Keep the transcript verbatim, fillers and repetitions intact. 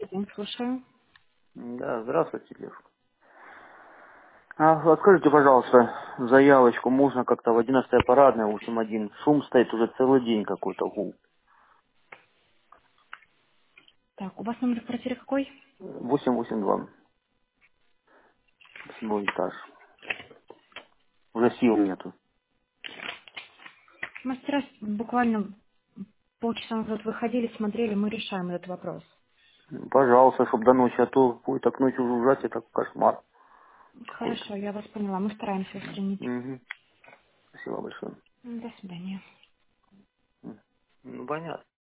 Добрый день, слушаю. Да, здравствуйте, Лев. А, вот скажите, пожалуйста, заявочку можно как-то в одиннадцатое парадное, в общем, один. Шум стоит уже целый день какой-то, гул. Так, у вас номер квартиры какой? восемь восемь два, седьмой этаж. Уже сил нету. Мастера с- буквально полчаса назад выходили, смотрели, мы решаем этот вопрос. Пожалуйста, чтобы до ночи, а то будет так ночью жужжать, это кошмар какой-то. Хорошо, я вас поняла, мы стараемся устранить. Угу. Спасибо большое. До свидания. М. Ну, понятно.